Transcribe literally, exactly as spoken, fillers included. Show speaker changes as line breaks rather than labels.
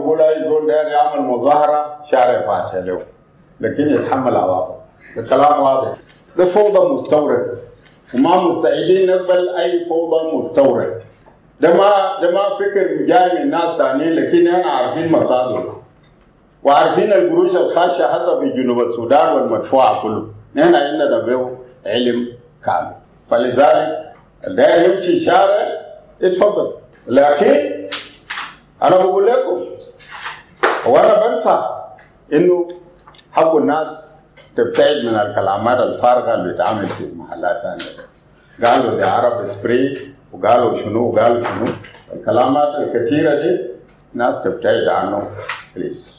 بقول أي زول داير يعمل مظاهرة شارع فاتح له لكن يتحمل عواقب. الكلام واضح. ده فوضى مستورد وما مستعدين نقبل أي فوضى مستورد. ده ما ده ما فكر جاي من ناس تانيين لكن احنا عارفين مصادره وعارفين القروش الخاشة حسب جنوب السودان والمدفوعة كله. نحن عندنا به علم كامل. فلذلك داير يمشي الشارع اتفضل. لكن أنا بقول لكم وأنا بنصح إنه حق الناس تبتعد من الكلامات الفارغة اللي بتعمل في محلات ثانية. قالوا دي عرب سبري وقالوا شنو وقالوا شنو. الكلامات الكثيرة دي ناس تبتعد عنه بليز.